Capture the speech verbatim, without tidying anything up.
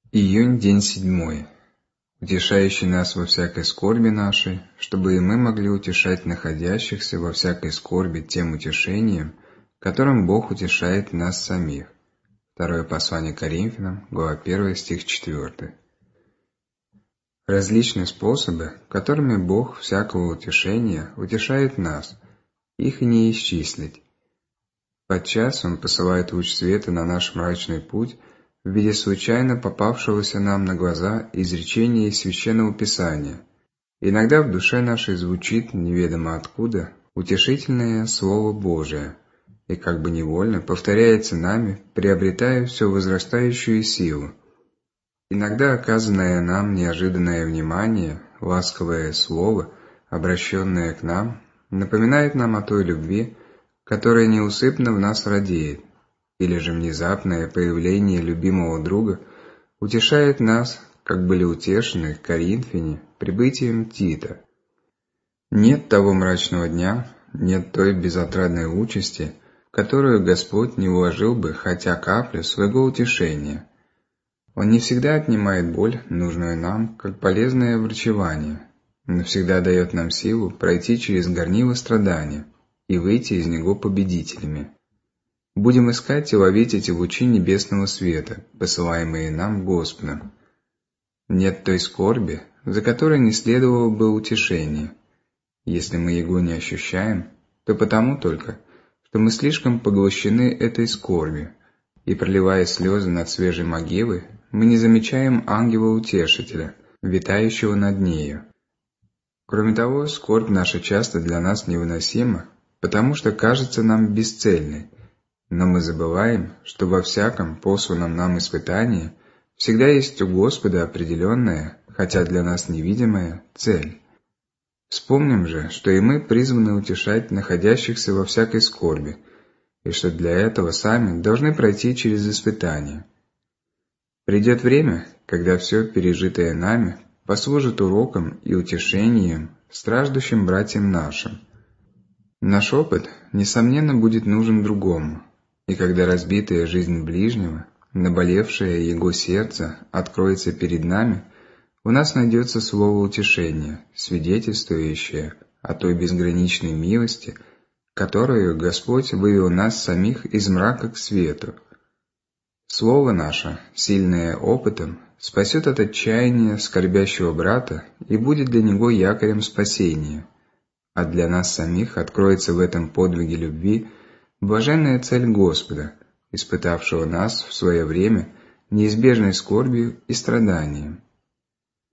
Июнь, день седьмой. Утешающий нас во всякой скорби нашей, чтобы и мы могли утешать находящихся во всякой скорби тем утешением, которым Бог утешает нас самих. Второе послание Коринфянам, глава первая, стих четвёртый. Различные способы, которыми Бог всякого утешения утешает нас, их и не исчислить. Подчас Он посылает луч света на наш мрачный путь в виде случайно попавшегося нам на глаза изречения из Священного Писания. Иногда в душе нашей звучит, неведомо откуда, утешительное Слово Божие, и как бы невольно повторяется нами, приобретая все возрастающую силу. Иногда оказанное нам неожиданное внимание, ласковое слово, обращенное к нам, напоминает нам о той любви, которая неусыпно в нас радеет, или же внезапное появление любимого друга утешает нас, как были утешены коринфяне прибытием Тита. Нет того мрачного дня, нет той безотрадной участи, в которую Господь не вложил бы хотя каплю своего утешения. Он не всегда отнимает боль, нужную нам, как полезное врачевание, но всегда дает нам силу пройти через горнило страдания и выйти из него победителями. Будем искать и ловить эти лучи небесного света, посылаемые нам Господом. Нет той скорби, за которой не следовало бы утешения. Если мы его не ощущаем, то потому только, что мы слишком поглощены этой скорбью, и, проливая слезы над свежей могилой, мы не замечаем ангела-утешителя, витающего над нею. Кроме того, скорбь наша часто для нас невыносима, потому что кажется нам бесцельной, но мы забываем, что во всяком посланном нам испытании всегда есть у Господа определенная, хотя для нас невидимая, цель. Вспомним же, что и мы призваны утешать находящихся во всякой скорби, и что для этого сами должны пройти через испытания. Придет время, когда все пережитое нами послужит уроком и утешением страждущим братьям нашим. Наш опыт, несомненно, будет нужен другому, и когда разбитая жизнь ближнего, наболевшее его сердце откроется перед нами, у нас найдется слово утешения, свидетельствующее о той безграничной милости, которую Господь вывел нас самих из мрака к свету. Слово наше, сильное опытом, спасет от отчаяния скорбящего брата и будет для него якорем спасения, а для нас самих откроется в этом подвиге любви блаженная цель Господа, испытавшего нас в свое время неизбежной скорбью и страданием.